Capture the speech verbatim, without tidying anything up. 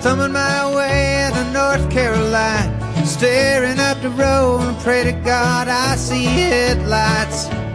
thumbing my way to North Carolina, staring up the road and pray to God I see headlights.